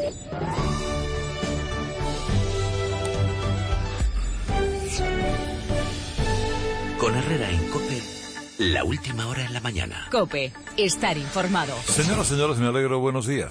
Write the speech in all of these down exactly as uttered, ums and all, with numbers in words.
Con Herrera en COPE, la última hora en la mañana. COPE, estar informado. Señoras, señores, me alegro, buenos días.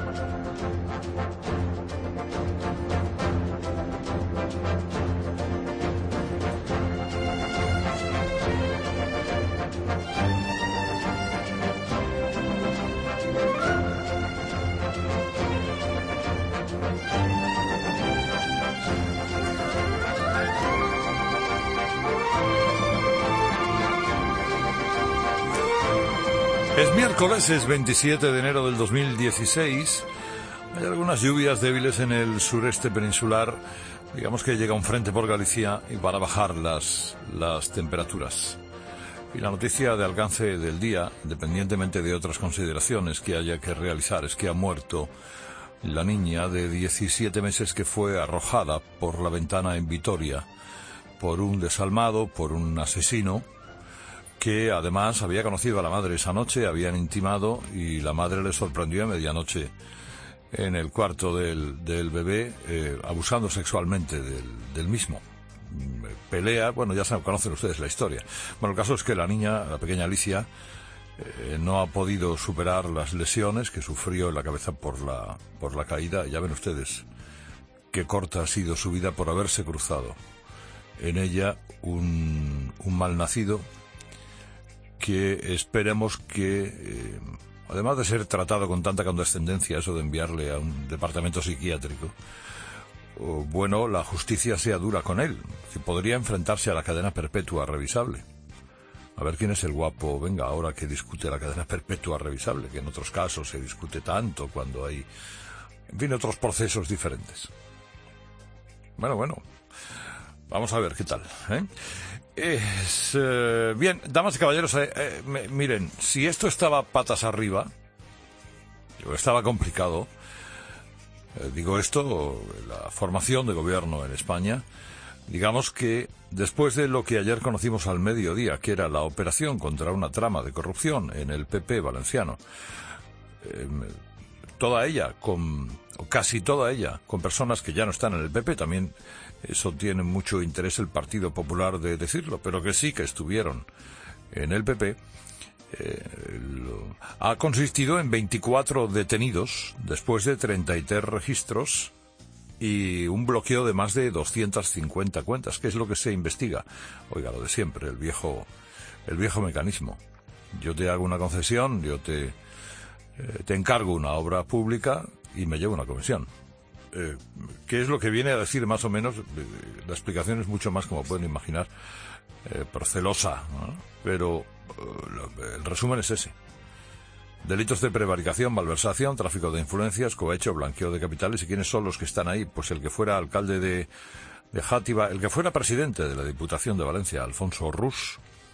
Es miércoles, es veintisiete de enero del dos mil dieciséis. Hay algunas lluvias débiles en el sureste peninsular. Digamos que llega un frente por Galicia y van a bajar las, las temperaturas. Y la noticia de alcance del día, independientemente de otras consideraciones que haya que realizar, es que ha muerto la niña de diecisiete meses que fue arrojada por la ventana en Vitoria por un desalmado, por un asesino, que además había conocido a la madre esa noche, habían intimado y la madre le sorprendió a medianoche en el cuarto del, del bebé, eh, abusando sexualmente del, del mismo. Pelea, bueno, ya saben, conocen ustedes la historia. Bueno, el caso es que la niña, la pequeña Alicia, eh, no ha podido superar las lesiones que sufrió en la cabeza por la, por la caída. Ya ven ustedes qué corta ha sido su vida por haberse cruzado en ella un, un malnacido que esperemos que, eh, además de ser tratado con tanta condescendencia, eso de enviarle a un departamento psiquiátrico, o, bueno, la justicia sea dura con él, que podría enfrentarse a la cadena perpetua revisable. A ver quién es el guapo, venga, ahora que discute la cadena perpetua revisable, que en otros casos se discute tanto cuando hay, en fin, otros procesos diferentes. Bueno, bueno, vamos a ver qué tal, ¿eh? Es, eh, bien, damas y caballeros, eh, eh, me, miren, si esto estaba patas arriba, o estaba complicado, eh, digo esto, la formación de gobierno en España, digamos que después de lo que ayer conocimos al mediodía, que era la operación contra una trama de corrupción en el P P valenciano, eh, toda ella, con, o casi toda ella, con personas que ya no están en el P P, también eso tiene mucho interés el Partido Popular de decirlo, pero que sí que estuvieron en el P P, eh, lo, ha consistido en veinticuatro detenidos después de treinta y tres registros y un bloqueo de más de doscientas cincuenta cuentas, que es lo que se investiga. Oiga, lo de siempre, el viejo, el viejo mecanismo. Yo te hago una concesión, yo te, eh, te encargo una obra pública y me llevo una comisión. Eh, ¿Qué es lo que viene a decir más o menos? Eh, la explicación es mucho más, como pueden imaginar, eh, procelosa, ¿no? Pero eh, el resumen es ese. Delitos de prevaricación, malversación, tráfico de influencias, cohecho, blanqueo de capitales. ¿Y quiénes son los que están ahí? Pues el que fuera alcalde de, de Játiva, el que fuera presidente de la Diputación de Valencia, Alfonso Rus,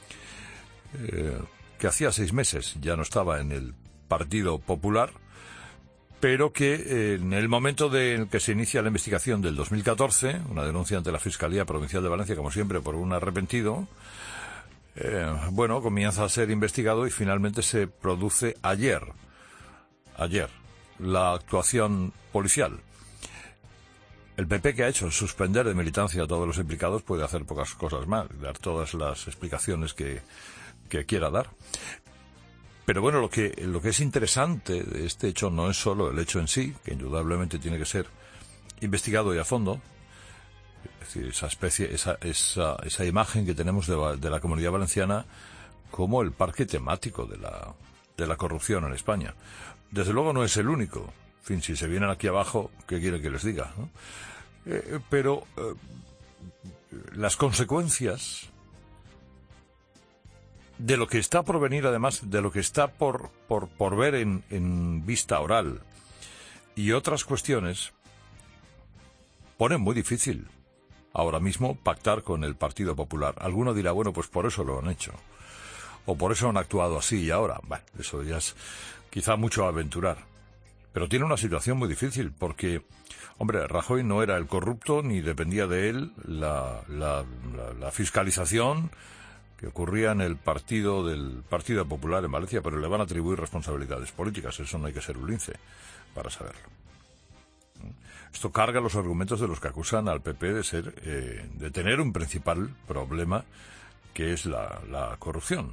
eh, que hacía seis meses ya no estaba en el Partido Popular, pero que eh, en el momento de, en que se inicia la investigación del dos mil catorce, una denuncia ante la Fiscalía Provincial de Valencia, como siempre, por un arrepentido, eh, bueno, comienza a ser investigado y finalmente se produce ayer, ayer, la actuación policial. El P P, que ha hecho suspender de militancia a todos los implicados, puede hacer pocas cosas más, dar todas las explicaciones que, que quiera dar. Pero bueno, lo que, lo que es interesante de este hecho no es solo el hecho en sí, que indudablemente tiene que ser investigado y a fondo. Es decir, esa especie, esa, esa, esa imagen que tenemos de, de la Comunidad Valenciana como el parque temático de la, de la corrupción en España. Desde luego no es el único. En fin, si se vienen aquí abajo, ¿qué quiere que les diga, ¿no? Eh, pero eh, las consecuencias de lo que está por venir, además, de lo que está por, por, por ver en, en vista oral y otras cuestiones, ponen muy difícil ahora mismo pactar con el Partido Popular. Alguno dirá, bueno, pues por eso lo han hecho, o por eso han actuado así y ahora. Bueno, eso ya es quizá mucho aventurar. Pero tiene una situación muy difícil, porque, hombre, Rajoy no era el corrupto, ni dependía de él la, la, la, la fiscalización que ocurría en el partido del Partido Popular en Valencia, pero le van a atribuir responsabilidades políticas. Eso no hay que ser un lince para saberlo. Esto carga los argumentos de los que acusan al P P de ser, eh, de tener un principal problema, que es la, la corrupción.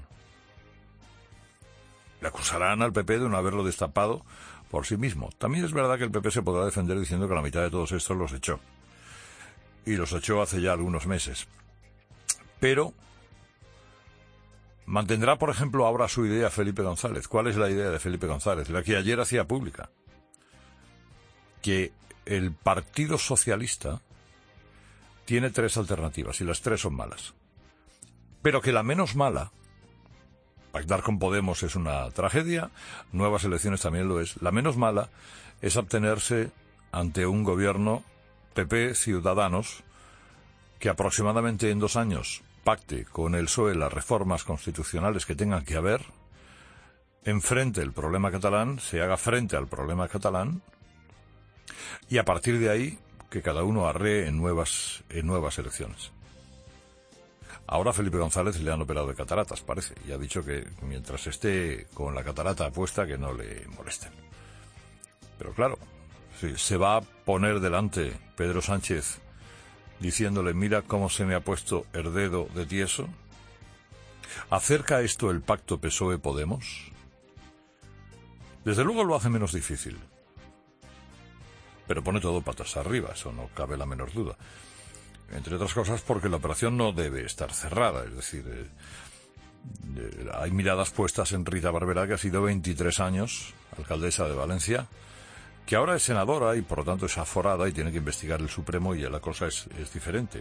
Le acusarán al P P de no haberlo destapado por sí mismo. También es verdad que el P P se podrá defender diciendo que la mitad de todos estos los echó. Y los echó hace ya algunos meses. Pero mantendrá, por ejemplo, ahora su idea Felipe González. ¿Cuál es la idea de Felipe González? La que ayer hacía pública. Que el Partido Socialista tiene tres alternativas y las tres son malas. Pero que la menos mala, pactar con Podemos es una tragedia, nuevas elecciones también lo es, la menos mala es abstenerse ante un gobierno P P Ciudadanos que aproximadamente en dos años pacte con el P S O E las reformas constitucionales que tengan que haber, enfrente el problema catalán, se haga frente al problema catalán, y a partir de ahí que cada uno arree en nuevas, en nuevas elecciones. Ahora a Felipe González le han operado de cataratas, parece, y ha dicho que mientras esté con la catarata puesta que no le molesten. Pero claro, si se va a poner delante Pedro Sánchez diciéndole mira cómo se me ha puesto el dedo de tieso, ¿acerca esto el pacto P S O E-Podemos? Desde luego lo hace menos difícil. Pero pone todo patas arriba, eso no cabe la menor duda. Entre otras cosas porque la operación no debe estar cerrada, es decir, eh, eh, hay miradas puestas en Rita Barberá, que ha sido veintitrés años alcaldesa de Valencia, que ahora es senadora y por lo tanto es aforada y tiene que investigar el Supremo y ya la cosa es, es diferente.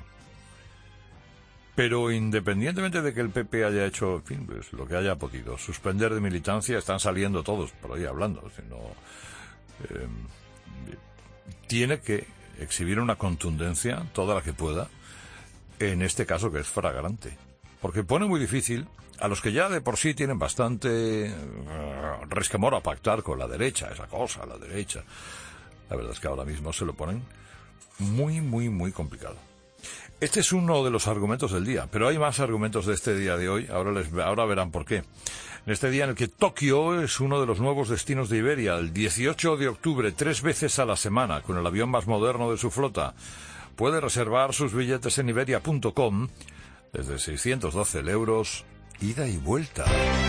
Pero independientemente de que el P P haya hecho, en fin, pues, lo que haya podido, suspender de militancia, están saliendo todos por ahí hablando, sino, eh, tiene que exhibir una contundencia, toda la que pueda, en este caso que es flagrante. Porque pone muy difícil a los que ya de por sí tienen bastante uh, resquemor a pactar con la derecha, esa cosa, la derecha. La verdad es que ahora mismo se lo ponen muy, muy, muy complicado. Este es uno de los argumentos del día, pero hay más argumentos de este día de hoy, ahora, les, ahora verán por qué. En este día en el que Tokio es uno de los nuevos destinos de Iberia, el dieciocho de octubre, tres veces a la semana, con el avión más moderno de su flota. Puede reservar sus billetes en iberia punto com desde seiscientos doce euros, ida y vuelta.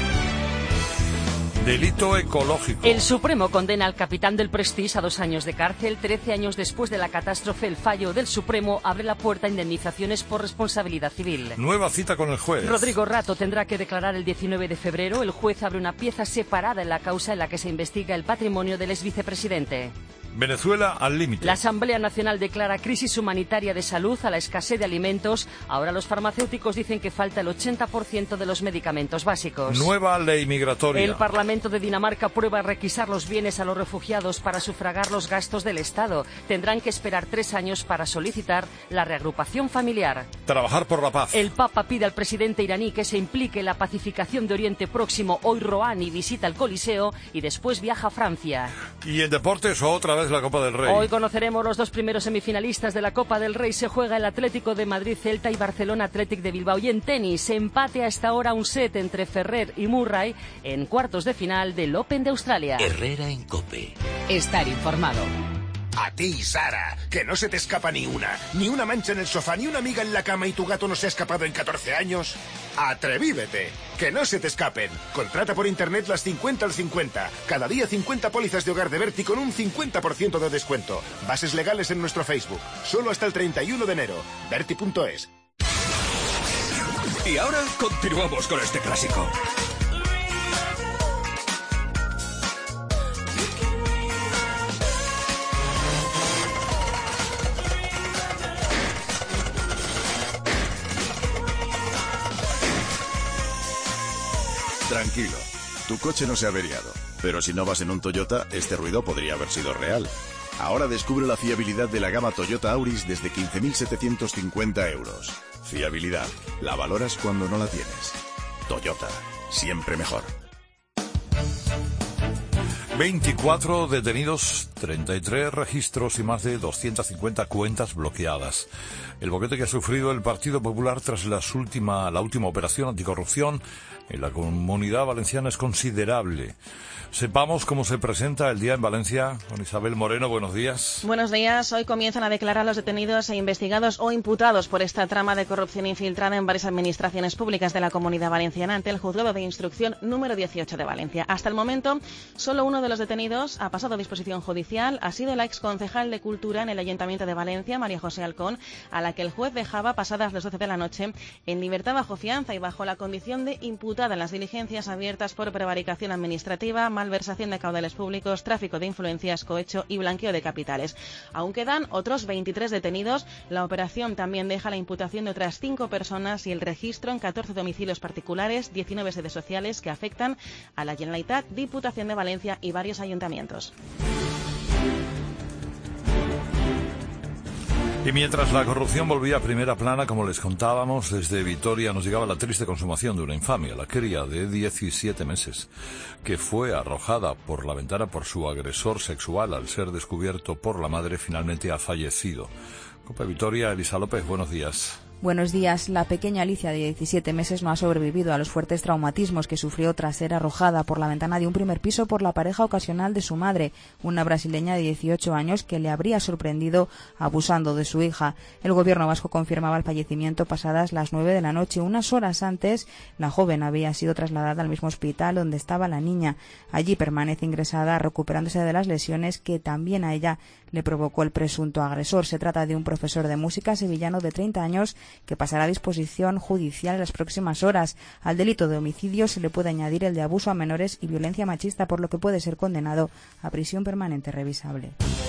Delito ecológico. El Supremo condena al capitán del Prestige a dos años de cárcel. Trece años después de la catástrofe, el fallo del Supremo abre la puerta a indemnizaciones por responsabilidad civil. Nueva cita con el juez. Rodrigo Rato tendrá que declarar el diecinueve de febrero. El juez abre una pieza separada en la causa en la que se investiga el patrimonio del exvicepresidente. Venezuela al límite. La Asamblea Nacional declara crisis humanitaria de salud a la escasez de alimentos. Ahora los farmacéuticos dicen que falta el ochenta por ciento de los medicamentos básicos. Nueva ley migratoria. El Parlamento de Dinamarca prueba requisar los bienes a los refugiados para sufragar los gastos del Estado. Tendrán que esperar tres años para solicitar la reagrupación familiar. Trabajar por la paz. El Papa pide al presidente iraní que se implique en la pacificación de Oriente Próximo. Hoy Rouhani visita el Coliseo y después viaja a Francia. Y en deportes otra vez la Copa del Rey. Hoy conoceremos los dos primeros semifinalistas de la Copa del Rey. Se juega el Atlético de Madrid Celta y Barcelona Athletic de Bilbao. Y en tenis, empate a esta hora un set entre Ferrer y Murray en cuartos de final del Open de Australia. Herrera en COPE. Estar informado. A ti, Sara, que no se te escapa ni una, ni una mancha en el sofá, ni una amiga en la cama y tu gato no se ha escapado en catorce años. ¡Atrevívete! Que no se te escapen. Contrata por internet las cincuenta al cincuenta. Cada día cincuenta pólizas de hogar de Berti con un cincuenta por ciento de descuento. Bases legales en nuestro Facebook. Solo hasta el treinta y uno de enero. Berti punto es. Y ahora continuamos con este clásico. Tranquilo, tu coche no se ha averiado, pero si no vas en un Toyota, este ruido podría haber sido real. Ahora descubre la fiabilidad de la gama Toyota Auris desde quince mil setecientos cincuenta euros. Fiabilidad, la valoras cuando no la tienes. Toyota, siempre mejor. veinticuatro detenidos treinta y tres registros y más de doscientas cincuenta cuentas bloqueadas. El boquete que ha sufrido el Partido Popular tras las última, la última operación anticorrupción en la Comunidad Valenciana es considerable. Sepamos cómo se presenta el día en Valencia. Con Isabel Moreno, buenos días. Buenos días. Hoy comienzan a declarar los detenidos e investigados o imputados por esta trama de corrupción infiltrada en varias administraciones públicas de la Comunidad Valenciana ante el Juzgado de Instrucción número dieciocho de Valencia. Hasta el momento, solo uno de los detenidos ha pasado a disposición judicial. Ha sido la exconcejal de Cultura en el Ayuntamiento de Valencia, María José Alcón, a la que el juez dejaba pasadas las doce de la noche en libertad bajo fianza y bajo la condición de imputada en las diligencias abiertas por prevaricación administrativa, malversación de caudales públicos, tráfico de influencias, cohecho y blanqueo de capitales. Aún quedan otros veintitrés detenidos. La operación también deja la imputación de otras cinco personas y el registro en catorce domicilios particulares, diecinueve sedes sociales que afectan a la Generalitat, Diputación de Valencia y varios ayuntamientos. Y mientras la corrupción volvía a primera plana, como les contábamos, desde Vitoria nos llegaba la triste consumación de una infamia, la cría de diecisiete meses, que fue arrojada por la ventana por su agresor sexual. Al ser descubierto por la madre, finalmente ha fallecido. Copa Vitoria, Elisa López, buenos días. Buenos días. La pequeña Alicia, de diecisiete meses, no ha sobrevivido a los fuertes traumatismos que sufrió tras ser arrojada por la ventana de un primer piso por la pareja ocasional de su madre, una brasileña de dieciocho años que le habría sorprendido abusando de su hija. El gobierno vasco confirmaba el fallecimiento pasadas las nueve de la noche. Unas horas antes, la joven había sido trasladada al mismo hospital donde estaba la niña. Allí permanece ingresada recuperándose de las lesiones que también a ella le provocó el presunto agresor. Se trata de un profesor de música sevillano de treinta años que pasará a disposición judicial en las próximas horas. Al delito de homicidio se le puede añadir el de abuso a menores y violencia machista, por lo que puede ser condenado a prisión permanente revisable.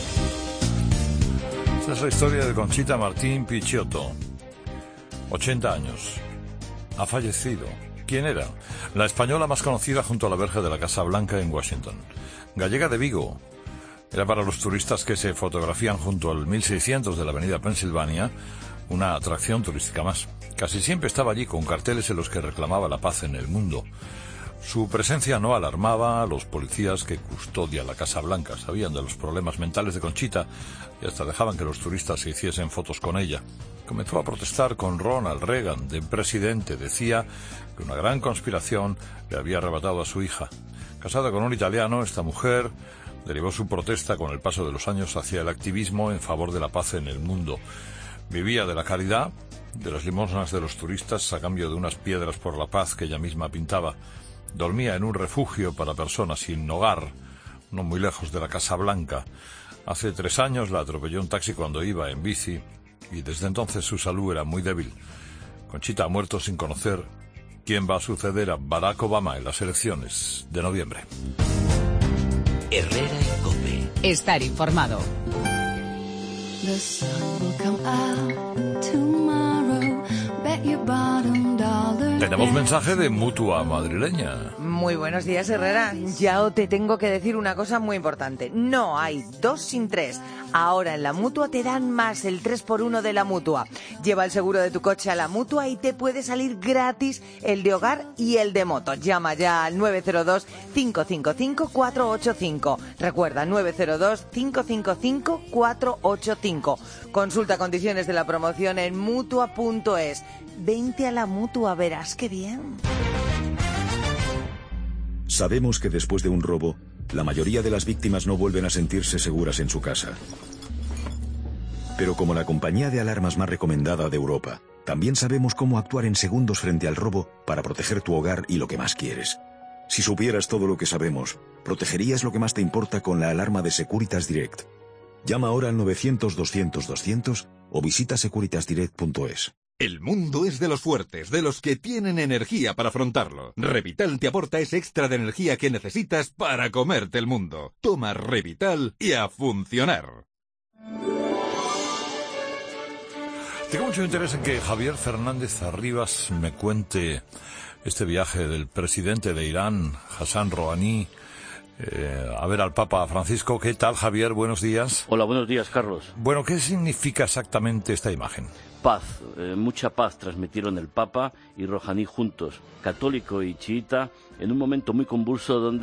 Esta es la historia de Conchita Martín Picciotto. ochenta años. Ha fallecido. ¿Quién era? La española más conocida junto a la Verja de la Casa Blanca en Washington. Gallega de Vigo. Era para los turistas que se fotografían junto al mil seiscientos de la avenida Pensilvania una atracción turística más. Casi siempre estaba allí con carteles en los que reclamaba la paz en el mundo. Su presencia no alarmaba a los policías que custodian la Casa Blanca. Sabían de los problemas mentales de Conchita y hasta dejaban que los turistas se hiciesen fotos con ella. Comenzó a protestar con Ronald Reagan de presidente. Decía que una gran conspiración le había arrebatado a su hija. Casada con un italiano, esta mujer derivó su protesta con el paso de los años hacia el activismo en favor de la paz en el mundo. Vivía de la caridad, de las limosnas de los turistas a cambio de unas piedras por la paz que ella misma pintaba. Dormía en un refugio para personas sin hogar, no muy lejos de la Casa Blanca. Hace tres años la atropelló un taxi cuando iba en bici y desde entonces su salud era muy débil. Conchita ha muerto sin conocer quién va a suceder a Barack Obama en las elecciones de noviembre. Herrera en COPE. Estar informado. The sun will come out tomorrow. Bet your bottom dollar. Tenemos mensaje de Mutua madrileña. Muy buenos días, Herrera. Ya te tengo que decir una cosa muy importante. No hay dos sin tres. Ahora en la Mutua te dan más, el tres por uno de la Mutua. Lleva el seguro de tu coche a la Mutua y te puede salir gratis el de hogar y el de moto. Llama ya al nueve cero dos, cinco cinco cinco, cuatro ocho cinco. Recuerda, nueve cero dos, cinco cinco cinco, cuatro ocho cinco. Consulta condiciones de la promoción en mutua punto es. Vente a la Mutua, verás qué bien. Sabemos que después de un robo, la mayoría de las víctimas no vuelven a sentirse seguras en su casa. Pero como la compañía de alarmas más recomendada de Europa, también sabemos cómo actuar en segundos frente al robo para proteger tu hogar y lo que más quieres. Si supieras todo lo que sabemos, protegerías lo que más te importa con la alarma de Securitas Direct. Llama ahora al novecientos, doscientos, doscientos o visita securitas direct punto es. El mundo es de los fuertes, de los que tienen energía para afrontarlo. Revital te aporta ese extra de energía que necesitas para comerte el mundo. Toma Revital y a funcionar. Tengo mucho interés en que Javier Fernández Arribas me cuente este viaje del presidente de Irán, Hassan Rouhani, eh, a ver al Papa Francisco. ¿Qué tal, Javier? Buenos días. Hola, buenos días, Carlos. Bueno, ¿qué significa exactamente esta imagen? Paz, eh, mucha paz transmitieron el Papa y Rouhani juntos, católico y chiita, en un momento muy convulso donde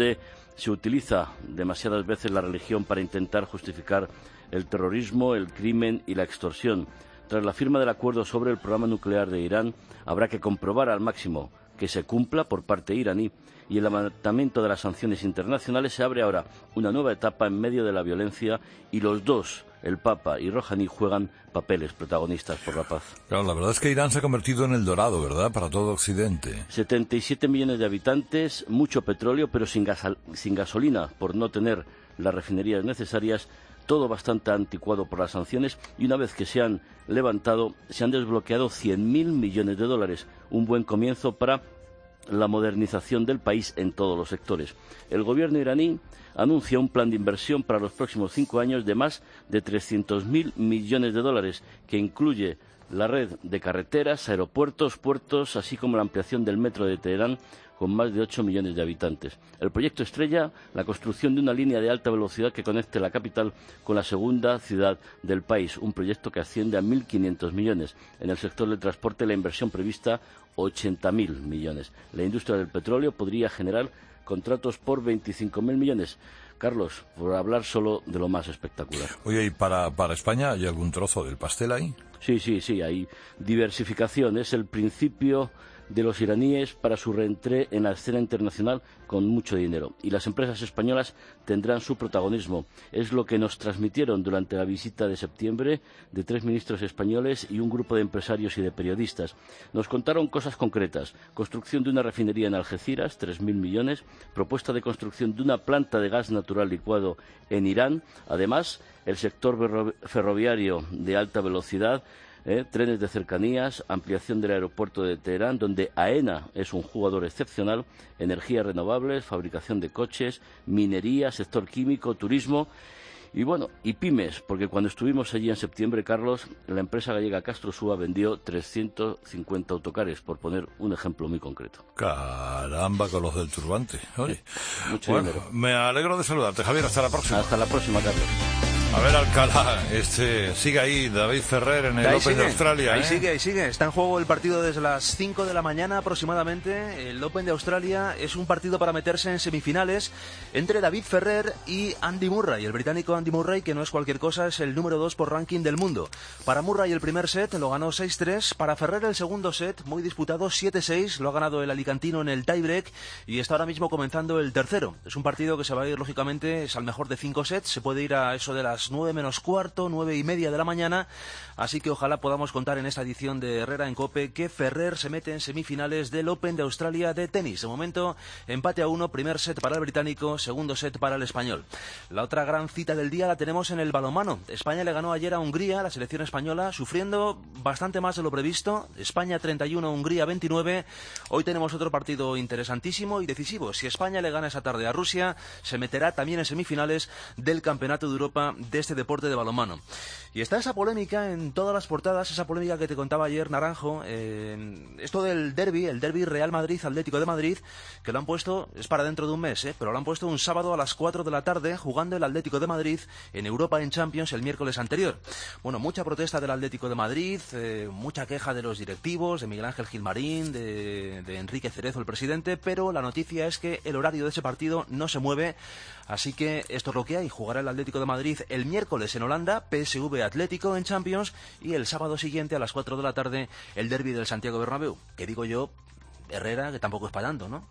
Se utiliza demasiadas veces la religión para intentar justificar el terrorismo, el crimen y la extorsión. Tras la firma del acuerdo sobre el programa nuclear de Irán, habrá que comprobar al máximo que se cumpla por parte iraní, y el levantamiento de las sanciones internacionales se abre ahora una nueva etapa en medio de la violencia, y los dos, el Papa y Rouhani, juegan papeles protagonistas por la paz. Claro, la verdad es que Irán se ha convertido en el dorado, ¿verdad?, para todo Occidente. setenta y siete millones de habitantes, mucho petróleo, pero sin, gasal- sin gasolina, por no tener las refinerías necesarias, todo bastante anticuado por las sanciones, y una vez que se han levantado, se han desbloqueado cien mil millones de dólares, un buen comienzo para la modernización del país en todos los sectores. El gobierno iraní anuncia un plan de inversión para los próximos cinco años de más de trescientos mil millones de dólares, que incluye la red de carreteras, aeropuertos, puertos, así como la ampliación del metro de Teherán, con más de ocho millones de habitantes. El proyecto estrella, la construcción de una línea de alta velocidad que conecte la capital con la segunda ciudad del país, un proyecto que asciende a mil quinientos millones. En el sector del transporte, la inversión prevista, ochenta mil millones. La industria del petróleo podría generar contratos por veinticinco mil millones. Carlos, por hablar solo de lo más espectacular. Oye, ¿y para, para España hay algún trozo del pastel ahí? Sí, sí, sí, hay diversificación. Es el principio de los iraníes para su reentré en la escena internacional con mucho dinero. Y las empresas españolas tendrán su protagonismo. Es lo que nos transmitieron durante la visita de septiembre de tres ministros españoles y un grupo de empresarios y de periodistas. Nos contaron cosas concretas. Construcción de una refinería en Algeciras, tres mil millones. Propuesta de construcción de una planta de gas natural licuado en Irán. Además, el sector ferroviario de alta velocidad, Eh, trenes de cercanías, ampliación del aeropuerto de Teherán, donde AENA es un jugador excepcional, energías renovables, fabricación de coches, minería, sector químico, turismo y, bueno, y pymes, porque cuando estuvimos allí en septiembre, Carlos, la empresa gallega Castrosúa vendió trescientos cincuenta autocares, por poner un ejemplo muy concreto. Caramba, con los del turbante. Oye, mucho bueno, dinero. Me alegro de saludarte, Javier. Hasta la próxima. Hasta la próxima, Carlos. A ver, Alcalá, este, sigue ahí David Ferrer en el Ahí Open sigue, de Australia. Ahí ¿eh? sigue, ahí sigue. Está en juego el partido desde las cinco de la mañana aproximadamente. El Open de Australia es un partido para meterse en semifinales entre David Ferrer y Andy Murray. El británico Andy Murray, que no es cualquier cosa, es el número dos por ranking del mundo. Para Murray el primer set lo ganó seis tres. Para Ferrer el segundo set, muy disputado, siete seis. Lo ha ganado el alicantino en el tiebreak y está ahora mismo comenzando el tercero. Es un partido que se va a ir, lógicamente, es al mejor de cinco sets. Se puede ir a eso de las nueve menos cuarto. nueve y media de la mañana, así que ojalá podamos contar en esta edición de Herrera en COPE que Ferrer se mete en semifinales del Open de Australia de tenis. De momento, empate a uno, primer set para el británico, segundo set para el español. La otra gran cita del día la tenemos en el balonmano. España le ganó ayer a Hungría, la selección española, sufriendo bastante más de lo previsto. España treinta y uno, Hungría veintinueve. Hoy tenemos otro partido interesantísimo y decisivo. Si España le gana esa tarde a Rusia, se meterá también en semifinales del Campeonato de Europa de este deporte de balonmano. Y está esa polémica en todas las portadas, esa polémica que te contaba ayer, Naranjo, eh, esto del derbi, el derbi Real Madrid-Atlético de Madrid, que lo han puesto, es para dentro de un mes, eh, pero lo han puesto un sábado a las cuatro de la tarde, jugando el Atlético de Madrid en Europa en Champions el miércoles anterior. Bueno, mucha protesta del Atlético de Madrid, eh, mucha queja de los directivos, de Miguel Ángel Gilmarín, de, de Enrique Cerezo, el presidente, pero la noticia es que el horario de ese partido no se mueve, así que esto es lo que hay. Jugará el Atlético de Madrid el miércoles en Holanda, P S V Atlético en Champions, y el sábado siguiente a las cuatro de la tarde el derbi del Santiago Bernabéu, que digo yo, Herrera, que tampoco es para tanto, ¿no?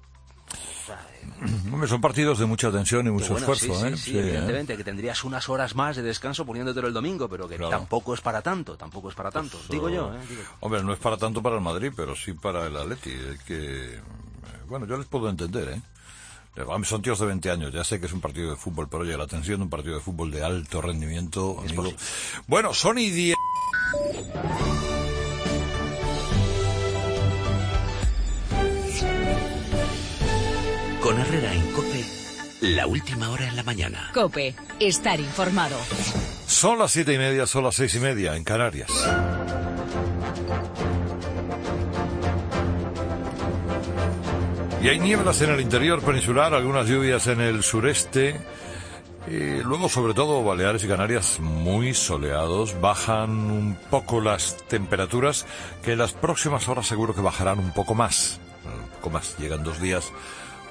O sea, eh, Hombre, son partidos de mucha tensión y mucho bueno, esfuerzo, sí, ¿eh? sí, sí, Sí, evidentemente, ¿eh? que tendrías unas horas más de descanso poniéndotelo el domingo, pero que Claro. tampoco es para tanto, tampoco es para tanto, Pues, digo oh, yo, ¿eh? Digo. Hombre, no es para tanto para el Madrid, pero sí para el Atleti, eh, que, eh, bueno, yo les puedo entender, ¿eh? Son tíos de veinte años, ya sé que es un partido de fútbol, pero oye, la tensión de un partido de fútbol de alto rendimiento, amigo. Bueno, son y diez. Con Herrera en COPE, la última hora en la mañana. COPE, estar informado. Son las siete y media, son las seis y media en Canarias. Y hay nieblas en el interior peninsular, algunas lluvias en el sureste. Y luego, sobre todo, Baleares y Canarias muy soleados. Bajan un poco las temperaturas, que en las próximas horas seguro que bajarán un poco más. Un poco más. Llegan dos días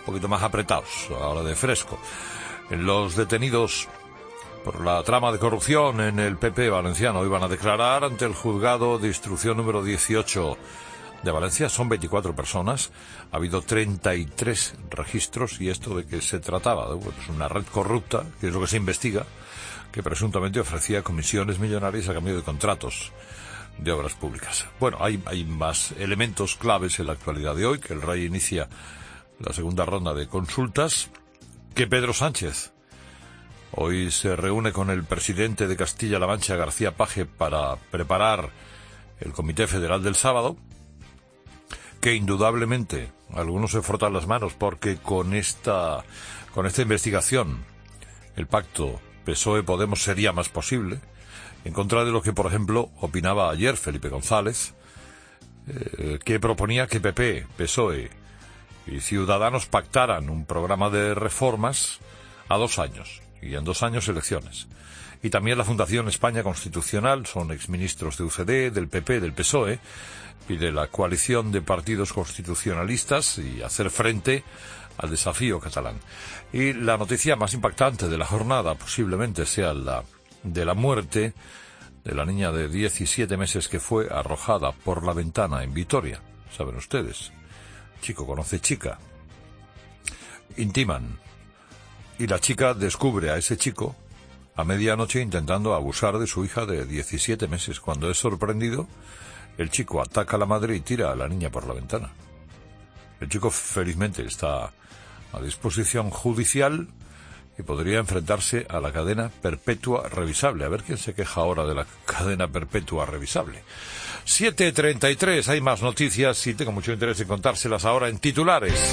poquito más apretados, ahora de fresco. Los detenidos por la trama de corrupción en el P P valenciano iban a declarar ante el juzgado de instrucción número dieciocho de Valencia. Son veinticuatro personas, ha habido treinta y tres registros, y esto de que se trataba de bueno, es una red corrupta, que es lo que se investiga, que presuntamente ofrecía comisiones millonarias a cambio de contratos de obras públicas. Bueno, hay, hay más elementos claves en la actualidad de hoy, que el Rey inicia la segunda ronda de consultas, que Pedro Sánchez hoy se reúne con el presidente de Castilla-La Mancha, García Paje, para preparar el Comité Federal del sábado, que indudablemente algunos se frotan las manos porque con esta, con esta investigación el pacto P S O E-Podemos sería más posible, en contra de lo que, por ejemplo, opinaba ayer Felipe González, eh, que proponía que P P, P S O E y Ciudadanos pactaran un programa de reformas a dos años, y en dos años elecciones. Y también la Fundación España Constitucional, son exministros de U C D, del P P, del P S O E, pide la coalición de partidos constitucionalistas y hacer frente al desafío catalán. Y la noticia más impactante de la jornada posiblemente sea la de la muerte de la niña de diecisiete meses que fue arrojada por la ventana en Vitoria. Saben ustedes, chico conoce chica, intiman, y la chica descubre a ese chico a medianoche intentando abusar de su hija de diecisiete meses. Cuando es sorprendido, el chico ataca a la madre y tira a la niña por la ventana. El chico felizmente está a disposición judicial y podría enfrentarse a la cadena perpetua revisable. A ver quién se queja ahora de la cadena perpetua revisable. siete treinta y tres, hay más noticias y tengo mucho interés en contárselas ahora en titulares.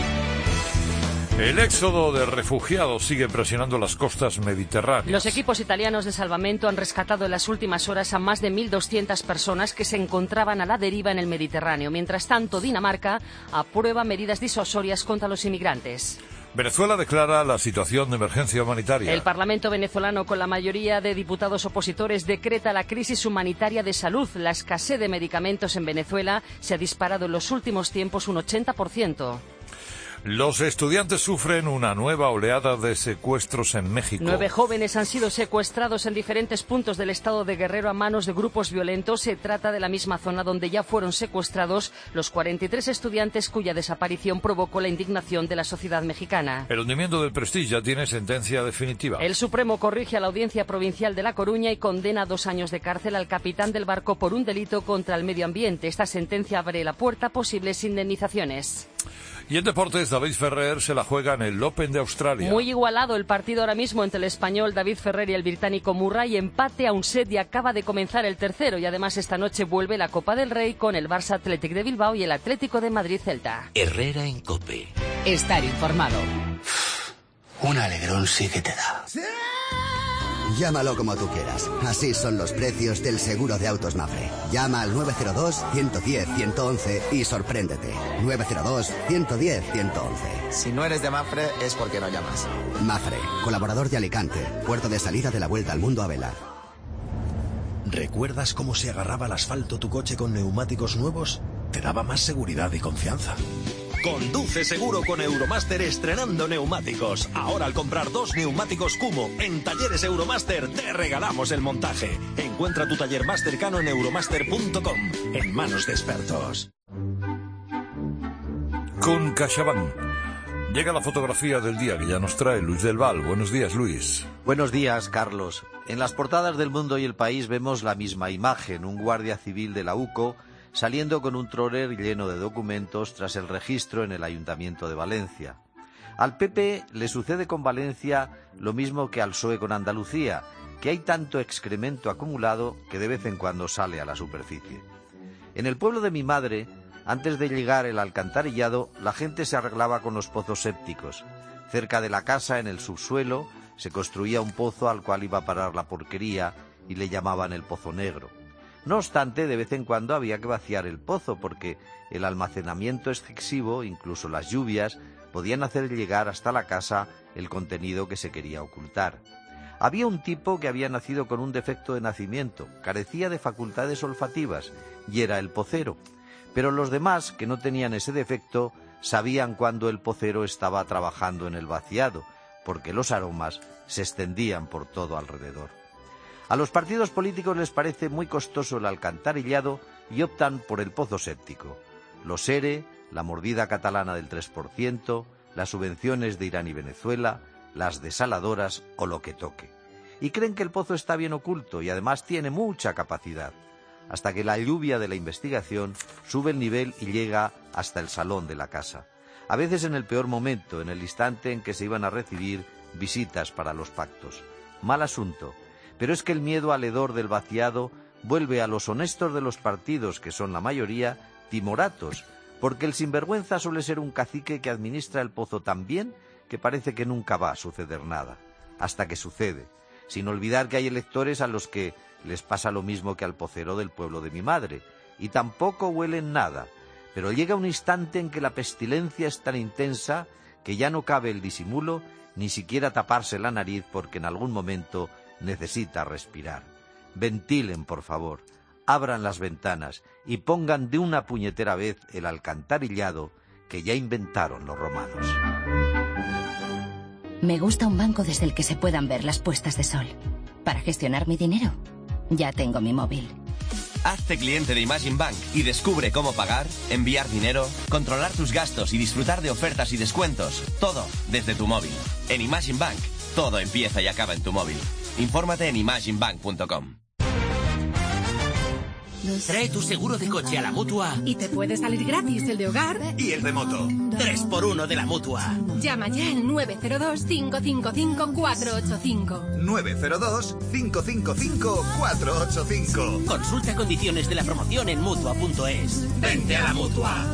El éxodo de refugiados sigue presionando las costas mediterráneas. Los equipos italianos de salvamento han rescatado en las últimas horas a más de mil doscientas personas que se encontraban a la deriva en el Mediterráneo. Mientras tanto, Dinamarca aprueba medidas disuasorias contra los inmigrantes. Venezuela declara la situación de emergencia humanitaria. El Parlamento venezolano, con la mayoría de diputados opositores, decreta la crisis humanitaria de salud. La escasez de medicamentos en Venezuela se ha disparado en los últimos tiempos un ochenta por ciento. Los estudiantes sufren una nueva oleada de secuestros en México. Nueve jóvenes han sido secuestrados en diferentes puntos del estado de Guerrero a manos de grupos violentos. Se trata de la misma zona donde ya fueron secuestrados los cuarenta y tres estudiantes cuya desaparición provocó la indignación de la sociedad mexicana. El hundimiento del Prestige ya tiene sentencia definitiva. El Supremo corrige a la Audiencia Provincial de La Coruña y condena a dos años de cárcel al capitán del barco por un delito contra el medio ambiente. Esta sentencia abre la puerta a posibles indemnizaciones. Y en deportes, David Ferrer se la juega en el Open de Australia. Muy igualado el partido ahora mismo entre el español David Ferrer y el británico Murray. Empate a un set y acaba de comenzar el tercero. Y además esta noche vuelve la Copa del Rey con el Barça Athletic de Bilbao y el Atlético de Madrid Celta. Herrera en COPE. Estar informado. Un alegrón sí que te da. Llámalo como tú quieras. Así son los precios del seguro de autos Mafre. Llama al nueve cero dos, uno uno cero, uno uno uno y sorpréndete. nueve cero dos, uno uno cero, uno uno uno. Si no eres de Mafre, es porque no llamas. Mafre, colaborador de Alicante, puerto de salida de la Vuelta al Mundo a vela. ¿Recuerdas cómo se agarraba al asfalto tu coche con neumáticos nuevos? Te daba más seguridad y confianza. Conduce seguro con Euromaster estrenando neumáticos. Ahora al comprar dos neumáticos Kumo en Talleres Euromaster te regalamos el montaje. Encuentra tu taller más cercano en euromaster punto com, en manos de expertos. Con CaixaBank llega la fotografía del día que ya nos trae Luis del Val. Buenos días, Luis. Buenos días, Carlos. En las portadas del Mundo y El País vemos la misma imagen, un guardia civil de la U C O saliendo con un troller lleno de documentos tras el registro en el Ayuntamiento de Valencia. Al P P le sucede con Valencia lo mismo que al P S O E con Andalucía, que hay tanto excremento acumulado que de vez en cuando sale a la superficie. En el pueblo de mi madre, antes de llegar el alcantarillado, la gente se arreglaba con los pozos sépticos. Cerca de la casa, en el subsuelo, se construía un pozo al cual iba a parar la porquería y le llamaban el Pozo Negro. No obstante, de vez en cuando había que vaciar el pozo porque el almacenamiento excesivo, incluso las lluvias, podían hacer llegar hasta la casa el contenido que se quería ocultar. Había un tipo que había nacido con un defecto de nacimiento, carecía de facultades olfativas y era el pocero. Pero los demás, que no tenían ese defecto, sabían cuando el pocero estaba trabajando en el vaciado, porque los aromas se extendían por todo alrededor. A los partidos políticos les parece muy costoso el alcantarillado y optan por el pozo séptico. Los ERE, la mordida catalana del tres por ciento, las subvenciones de Irán y Venezuela, las desaladoras o lo que toque. Y creen que el pozo está bien oculto y además tiene mucha capacidad, hasta que la lluvia de la investigación sube el nivel y llega hasta el salón de la casa. A veces en el peor momento, en el instante en que se iban a recibir visitas para los pactos. Mal asunto, pero es que el miedo al hedor del vaciado vuelve a los honestos de los partidos, que son la mayoría, timoratos, porque el sinvergüenza suele ser un cacique que administra el pozo tan bien que parece que nunca va a suceder nada, hasta que sucede, sin olvidar que hay electores a los que les pasa lo mismo que al pocero del pueblo de mi madre, y tampoco huelen nada, pero llega un instante en que la pestilencia es tan intensa que ya no cabe el disimulo, ni siquiera taparse la nariz porque en algún momento necesita respirar. Ventilen, por favor, abran las ventanas y pongan de una puñetera vez el alcantarillado que ya inventaron los romanos. Me gusta un banco desde el que se puedan ver las puestas de sol. Para gestionar mi dinero, ya tengo mi móvil. Hazte cliente de Imagine Bank y descubre cómo pagar, enviar dinero, controlar tus gastos y disfrutar de ofertas y descuentos. Todo desde tu móvil. En Imagine Bank, todo empieza y acaba en tu móvil. Infórmate en imagine bank punto com. Trae tu seguro de coche a la Mutua y te puede salir gratis el de hogar y el de moto. tres por uno de la Mutua. Llama ya al nueve cero dos, cinco cinco cinco, cuatro ocho cinco. nueve cero dos, cinco cinco cinco, cuatro ocho cinco. Consulta condiciones de la promoción en mutua punto es. Vente a la Mutua.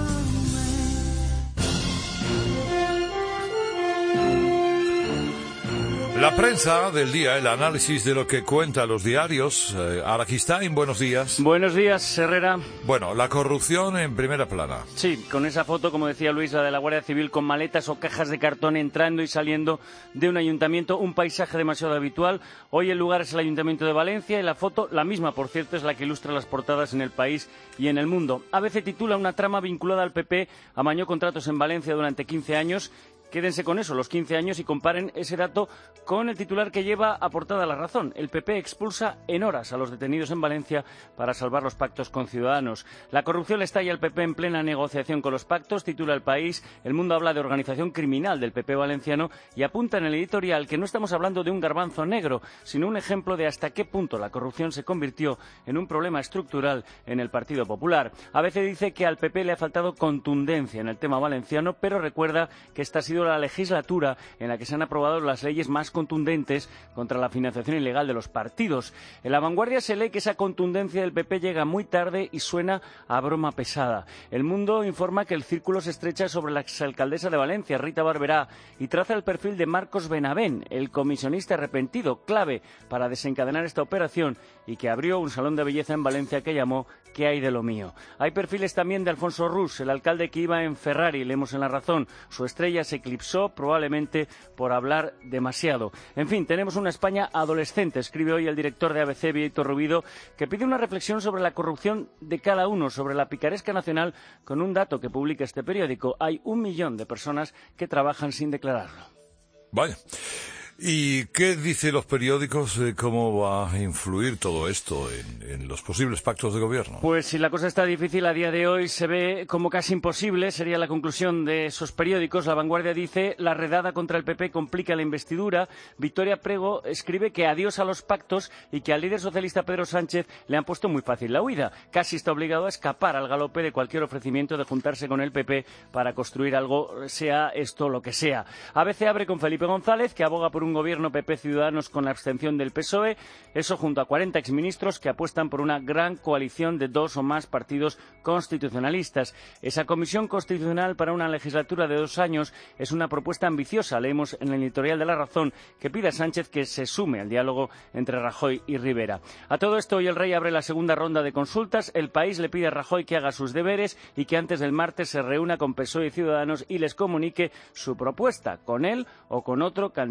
La prensa del día, el análisis de lo que cuenta los diarios. Eh, Araquistain, buenos días. Buenos días, Herrera. Bueno, la corrupción en primera plana. Sí, con esa foto, como decía Luis, la de la Guardia Civil con maletas o cajas de cartón entrando y saliendo de un ayuntamiento, un paisaje demasiado habitual. Hoy el lugar es el Ayuntamiento de Valencia y la foto, la misma por cierto, es la que ilustra las portadas en El País y en El Mundo. A B C titula una trama vinculada al P P, amañó contratos en Valencia durante quince años. Quédense con eso, los quince años, y comparen ese dato con el titular que lleva a portada La Razón. El P P expulsa en horas a los detenidos en Valencia para salvar los pactos con Ciudadanos. La corrupción le estalla al P P en plena negociación con los pactos, titula El País. El Mundo habla de organización criminal del P P valenciano y apunta en el editorial que no estamos hablando de un garbanzo negro, sino un ejemplo de hasta qué punto la corrupción se convirtió en un problema estructural en el Partido Popular. A veces dice que al P P le ha faltado contundencia en el tema valenciano, pero recuerda que esta ha sido la legislatura en la que se han aprobado las leyes más contundentes contra la financiación ilegal de los partidos. En La Vanguardia se lee que esa contundencia del P P llega muy tarde y suena a broma pesada. El Mundo informa que el círculo se estrecha sobre la exalcaldesa de Valencia, Rita Barberá, y traza el perfil de Marcos Benavent, el comisionista arrepentido, clave para desencadenar esta operación y que abrió un salón de belleza en Valencia que llamó ¿Qué hay de lo mío? Hay perfiles también de Alfonso Rus, el alcalde que iba en Ferrari, leemos en La Razón. Su estrella se eclipsó probablemente por hablar demasiado. En fin, tenemos una España adolescente, escribe hoy el director de A B C, Víctor Rubido, que pide una reflexión sobre la corrupción de cada uno, sobre la picaresca nacional, con un dato que publica este periódico. Hay un millón de personas que trabajan sin declararlo. Vaya. ¿Y qué dicen los periódicos de cómo va a influir todo esto en, en los posibles pactos de gobierno? Pues si la cosa está difícil a día de hoy, se ve como casi imposible, sería la conclusión de esos periódicos. La Vanguardia dice, la redada contra el P P complica la investidura. Victoria Prego escribe que adiós a los pactos y que al líder socialista Pedro Sánchez le han puesto muy fácil la huida. Casi está obligado a escapar al galope de cualquier ofrecimiento de juntarse con el P P para construir algo, sea esto lo que sea. A B C abre con Felipe González, que aboga por un un gobierno P P Ciudadanos con la abstención del P S O E, eso junto a cuarenta exministros que apuestan por una gran coalición de dos o más partidos constitucionalistas. Esa comisión constitucional para una legislatura de dos años es una propuesta ambiciosa, leemos en el editorial de La Razón, que pide a Sánchez que se sume al diálogo entre Rajoy y Rivera. A todo esto, hoy el Rey abre la segunda ronda de consultas. El País le pide a Rajoy que haga sus deberes y que antes del martes se reúna con P S O E y Ciudadanos y les comunique su propuesta, con él o con otro candidato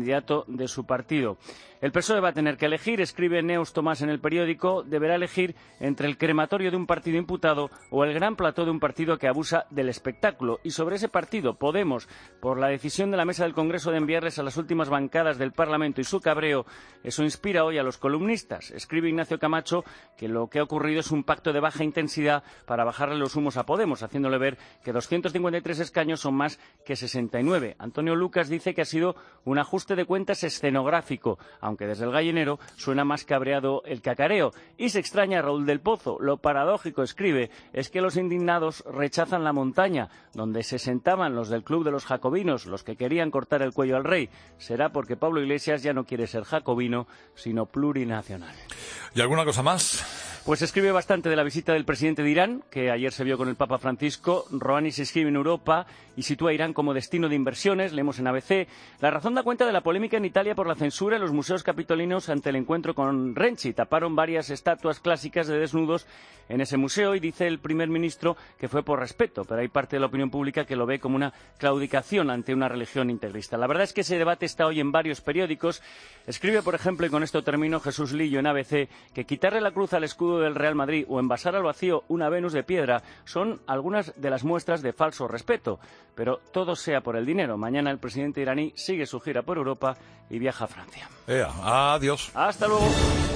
de su partido. El P S O E va a tener que elegir, escribe Neus Tomás en el periódico, deberá elegir entre el crematorio de un partido imputado o el gran plató de un partido que abusa del espectáculo. Y sobre ese partido, Podemos, por la decisión de la mesa del Congreso de enviarles a las últimas bancadas del Parlamento y su cabreo, eso inspira hoy a los columnistas. Escribe Ignacio Camacho que lo que ha ocurrido es un pacto de baja intensidad para bajarle los humos a Podemos, haciéndole ver que doscientos cincuenta y tres escaños son más que sesenta y nueve. Antonio Lucas dice que ha sido un ajuste de cuentas escenográfico, aunque desde el gallinero suena más cabreado el cacareo. Y se extraña Raúl del Pozo. Lo paradójico, escribe, es que los indignados rechazan la montaña, donde se sentaban los del Club de los Jacobinos, los que querían cortar el cuello al rey. Será porque Pablo Iglesias ya no quiere ser jacobino, sino plurinacional. ¿Y alguna cosa más? Pues escribe bastante de la visita del presidente de Irán, que ayer se vio con el Papa Francisco. Rouhani se inscribe en Europa y sitúa a Irán como destino de inversiones. Leemos en A B C. La Razón da cuenta de la polémica en Italia por la censura en los museos capitolinos ante el encuentro con Renzi. Taparon varias estatuas clásicas de desnudos en ese museo y dice el primer ministro que fue por respeto, pero hay parte de la opinión pública que lo ve como una claudicación ante una religión integrista. La verdad es que ese debate está hoy en varios periódicos. Escribe, por ejemplo, y con esto termino, Jesús Lillo en A B C, que quitarle la cruz al escudo del Real Madrid o envasar al vacío una Venus de piedra son algunas de las muestras de falso respeto. Pero todo sea por el dinero. Mañana el presidente iraní sigue su gira por Europa y viaja a Francia. Ea, adiós. Hasta luego.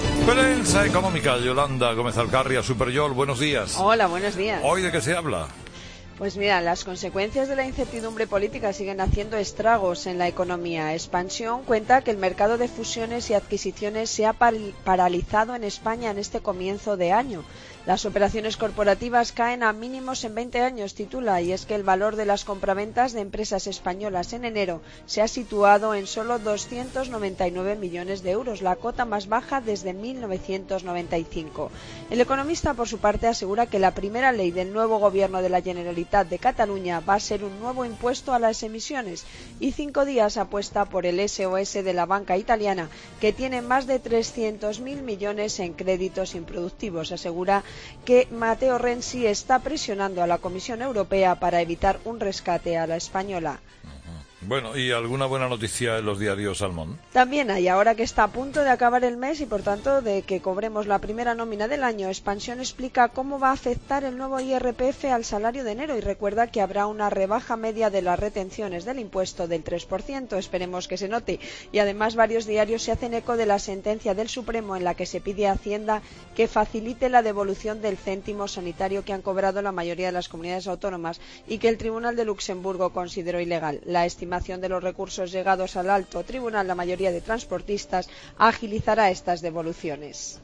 Prensa económica, Yolanda Gómez Alcarria, Superyol, buenos días. Hola, buenos días. ¿Hoy de qué se habla? Pues mira, las consecuencias de la incertidumbre política siguen haciendo estragos en la economía. Expansión cuenta que el mercado de fusiones y adquisiciones se ha paralizado en España en este comienzo de año. Las operaciones corporativas caen a mínimos en veinte años, titula, y es que el valor de las compraventas de empresas españolas en enero se ha situado en solo doscientos noventa y nueve millones de euros, la cota más baja desde mil novecientos noventa y cinco. El economista, por su parte, asegura que la primera ley del nuevo gobierno de la Generalitat de Cataluña va a ser un nuevo impuesto a las emisiones, y Cinco Días apuesta por el S O S de la banca italiana, que tiene más de trescientos mil millones en créditos improductivos. Asegura que Matteo Renzi está presionando a la Comisión Europea para evitar un rescate a la española. Bueno, ¿y alguna buena noticia en los diarios, Salmón? También hay, ahora que está a punto de acabar el mes y por tanto de que cobremos la primera nómina del año, Expansión explica cómo va a afectar el nuevo I R P F al salario de enero y recuerda que habrá una rebaja media de las retenciones del impuesto del tres por ciento, esperemos que se note. Y además varios diarios se hacen eco de la sentencia del Supremo en la que se pide a Hacienda que facilite la devolución del céntimo sanitario que han cobrado la mayoría de las comunidades autónomas y que el Tribunal de Luxemburgo consideró ilegal. La estimación de los recursos llegados al alto tribunal, la mayoría de transportistas, agilizará estas devoluciones.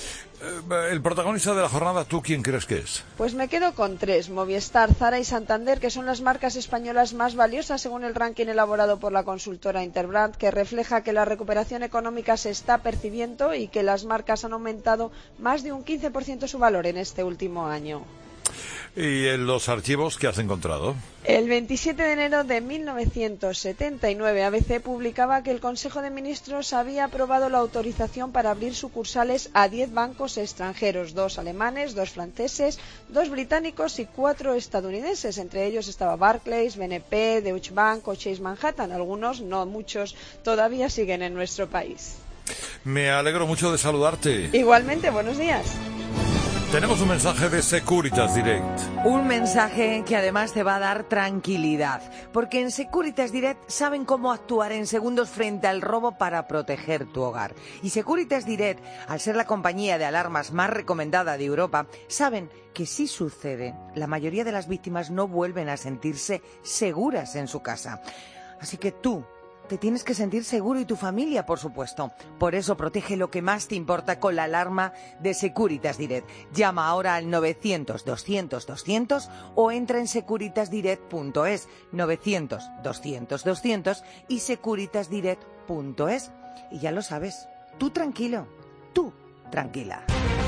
El protagonista de la jornada, ¿tú quién crees que es? Pues me quedo con tres, Movistar, Zara y Santander, que son las marcas españolas más valiosas según el ranking elaborado por la consultora Interbrand, que refleja que la recuperación económica se está percibiendo y que las marcas han aumentado más de un quince por ciento su valor en este último año. ¿Y en los archivos que has encontrado? El veintisiete de enero de mil novecientos setenta y nueve, A B C publicaba que el Consejo de Ministros había aprobado la autorización para abrir sucursales a diez bancos extranjeros, dos alemanes, dos franceses, dos británicos y cuatro estadounidenses. Entre ellos estaba Barclays, B N P, Deutsche Bank o Chase Manhattan. Algunos, no muchos, todavía siguen en nuestro país. Me alegro mucho de saludarte. Igualmente, buenos días. Tenemos un mensaje de Securitas Direct. Un mensaje que además te va a dar tranquilidad, porque en Securitas Direct saben cómo actuar en segundos frente al robo para proteger tu hogar. Y Securitas Direct, al ser la compañía de alarmas más recomendada de Europa, saben que si sucede, la mayoría de las víctimas no vuelven a sentirse seguras en su casa. Así que tú te tienes que sentir seguro y tu familia, por supuesto. Por eso protege lo que más te importa con la alarma de Securitas Direct. Llama ahora al novecientos, doscientos, doscientos o entra en securitas direct punto es, novecientos, doscientos, doscientos y securitas direct punto es. Y ya lo sabes, tú tranquilo, tú tranquila.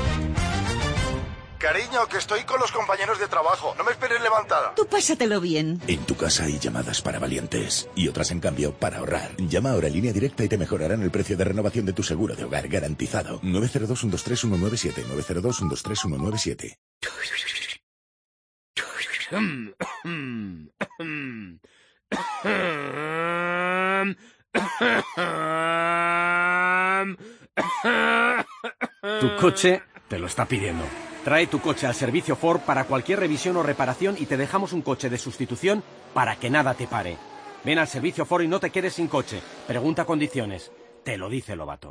Cariño, que estoy con los compañeros de trabajo. No me esperes levantada. Tú pásatelo bien. En tu casa hay llamadas para valientes y otras, en cambio, para ahorrar. Llama ahora en Línea Directa y te mejorarán el precio de renovación de tu seguro de hogar garantizado. nueve cero dos, uno dos tres, uno nueve siete. nueve cero dos, uno dos tres, uno nueve siete. Tu coche te lo está pidiendo. Trae tu coche al servicio Ford para cualquier revisión o reparación y te dejamos un coche de sustitución para que nada te pare. Ven al servicio Ford y no te quedes sin coche. Pregunta condiciones. Te lo dice Lobato.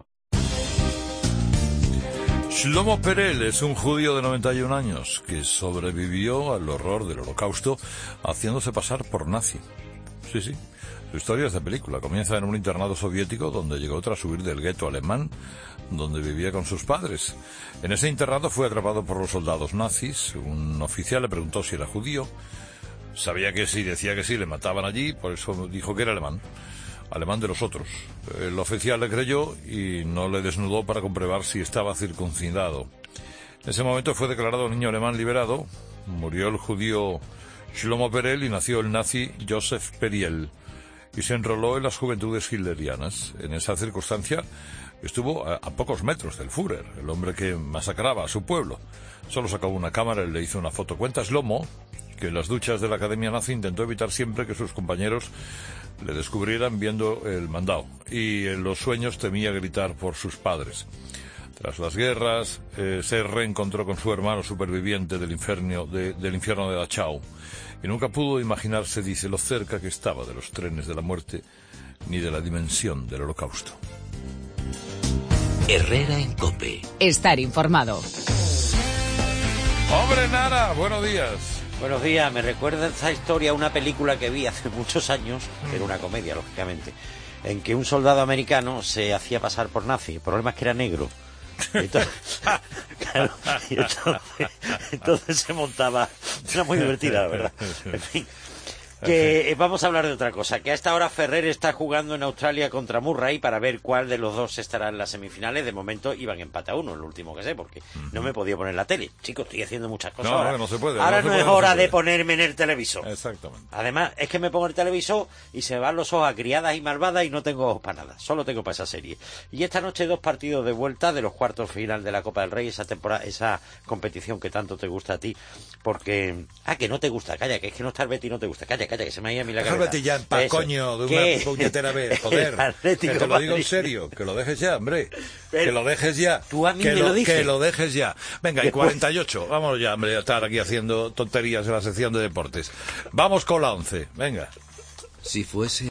Shlomo Perel es un judío de noventa y un años que sobrevivió al horror del Holocausto haciéndose pasar por nazi. Sí, sí. Su historia es de película. Comienza en un internado soviético donde llegó tras huir del gueto alemán, donde vivía con sus padres. En ese internado fue atrapado por los soldados nazis. Un oficial le preguntó si era judío. Sabía que sí, decía que sí, le mataban allí, por eso dijo que era alemán. Alemán de los otros. El oficial le creyó y no le desnudó para comprobar si estaba circuncidado. En ese momento fue declarado niño alemán liberado. Murió el judío Shlomo Perel y nació el nazi Joseph Periel. Y se enroló en las juventudes hitlerianas. En esa circunstancia estuvo a, a pocos metros del Führer, el hombre que masacraba a su pueblo. Solo sacó una cámara y le hizo una foto. Cuenta Shlomo que en las duchas de la Academia Nazi intentó evitar siempre que sus compañeros le descubrieran viendo el mandado. Y en los sueños temía gritar por sus padres. Tras las guerras, eh, se reencontró con su hermano superviviente del infierno de, del infierno de Dachau. Y nunca pudo imaginarse, dice, lo cerca que estaba de los trenes de la muerte, ni de la dimensión del Holocausto. Herrera en COPE. Estar informado. ¡Hombre, Nara! Buenos días. Buenos días. Me recuerda esta historia a una película que vi hace muchos años, que era una comedia, lógicamente, en que un soldado americano se hacía pasar por nazi. El problema es que era negro. Entonces, claro, y entonces, entonces se montaba. Era muy divertida, la verdad. En fin, que eh, vamos a hablar de otra cosa. Que a esta hora Ferrer está jugando en Australia contra Murray para ver cuál de los dos estará en las semifinales. De momento iban empate a uno, es lo último que sé, porque uh-huh. no me podía poner la tele. Chicos, estoy haciendo muchas cosas no, ahora. No, no se puede. Ahora no, no se es puede, hora no de ponerme en el televisor. Exactamente. Además, es que me pongo el televisor y se me van los ojos a Criadas y Malvadas y no tengo ojos para nada. Solo tengo para esa serie. Y esta noche dos partidos de vuelta de los cuartos final de la Copa del Rey, esa temporada, esa competición que tanto te gusta a ti, porque... Ah, que no te gusta, calla, que es que no está el Betis y no te gusta. Calla, calla, que se me ha ido a mí la cabeza. Déjate ya en paz, Eso. coño, de ¿Qué? una puñetera vez, joder. Que te lo digo en serio, que lo dejes ya, hombre. Pero, que lo dejes ya. Tú a mí que me lo, lo dices. Que lo dejes ya. Venga, y Después... cuarenta y ocho. Vamos ya, hombre, a estar aquí haciendo tonterías en la sección de deportes. Vamos con la once, venga. Si fuese...